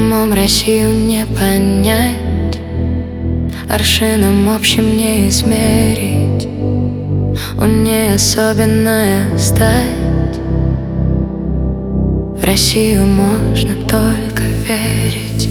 Умом Россию не понять, аршином общим не измерить. У ней особенная стать. В Россию можно только верить.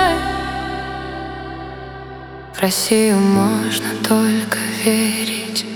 В Россию можно только верить.